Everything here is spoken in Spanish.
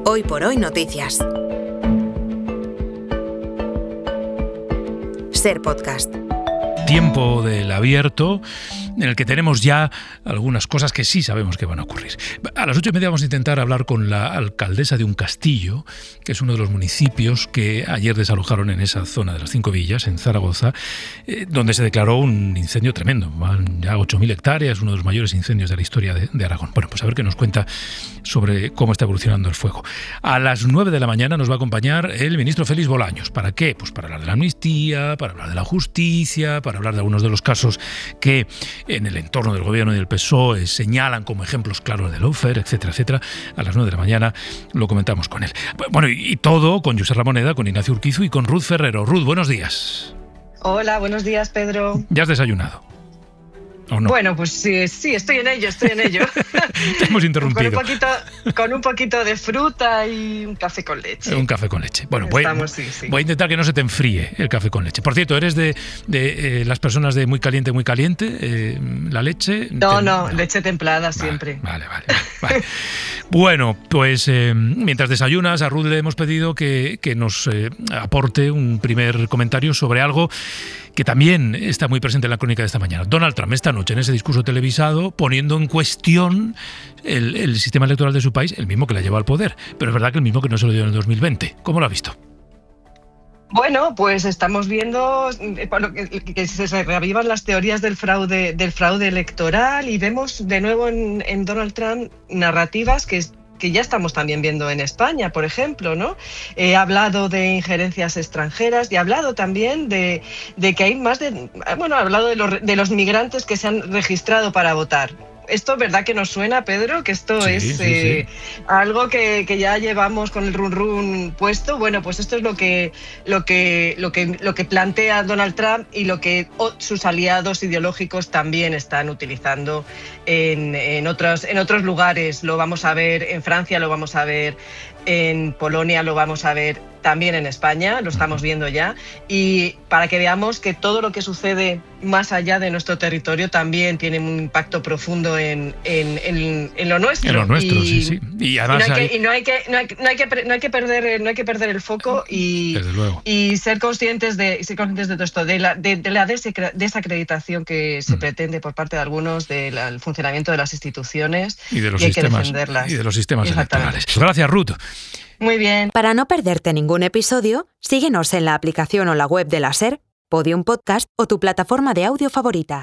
Hoy por Hoy Noticias. Ser Podcast. Tiempo del abierto, en el que tenemos ya algunas cosas que sí sabemos que van a ocurrir. A las 8:30 vamos a intentar hablar con la alcaldesa de Uncastillo, que es uno de los municipios que ayer desalojaron en esa zona de las 5 villas, en Zaragoza, donde se declaró un incendio tremendo. Van ya 8.000 hectáreas, uno de los mayores incendios de la historia de Aragón. Bueno, pues a ver qué nos cuenta sobre cómo está evolucionando el fuego. A las 9 de la mañana nos va a acompañar el ministro Félix Bolaños. ¿Para qué? Pues para hablar de la amnistía, para hablar de la justicia, para hablar de algunos de los casos que en el entorno del gobierno y del PSOE señalan como ejemplos claros de lawfare, etcétera, etcétera. A las 9 de la mañana lo comentamos con él. Bueno, y todo con Josep Ramoneda, con Ignacio Urquizu y con Ruth Ferrero. Ruth, buenos días. Hola, buenos días, Pedro. ¿Ya has desayunado? ¿O no? Bueno, pues sí, estoy en ello. Te hemos interrumpido. Con un poquito de fruta y un café con leche. Un café con leche. Bueno, voy a intentar que no se te enfríe el café con leche. Por cierto, ¿eres de las personas de muy caliente, la leche? No, leche templada siempre. Vale. Bueno, pues mientras desayunas, a Ruth le hemos pedido que nos aporte un primer comentario sobre algo que también está muy presente en la crónica de esta mañana. Donald Trump esta noche en ese discurso televisado poniendo en cuestión el sistema electoral de su país, el mismo que le llevó al poder, pero es verdad que el mismo que no se lo dio en el 2020. ¿Cómo lo ha visto? Bueno, pues estamos viendo que se reavivan las teorías del fraude electoral y vemos de nuevo en Donald Trump narrativas que ya estamos también viendo en España, por ejemplo, ¿no? Ha hablado de injerencias extranjeras y ha hablado también de que hay más ha hablado de los migrantes que se han registrado para votar. Esto, ¿verdad que nos suena, Pedro? Que esto sí. Algo que ya llevamos con el run puesto. Bueno, pues esto es lo que plantea Donald Trump y lo que sus aliados ideológicos también están utilizando en otros lugares. Lo vamos a ver en Francia, lo vamos a ver en Polonia, lo vamos a ver también en España, lo estamos viendo ya, y para que veamos que todo lo que sucede más allá de nuestro territorio también tiene un impacto profundo en lo nuestro. En lo nuestro, sí. Y además no hay que perder el foco y ser conscientes de todo esto, de la desacreditación que se pretende por parte de algunos del funcionamiento de las instituciones y hay que defenderlas. Y de los sistemas electorales. Gracias, Ruth. Muy bien. Para no perderte ningún episodio, síguenos en la aplicación o la web de la SER, Podium Podcast o tu plataforma de audio favorita.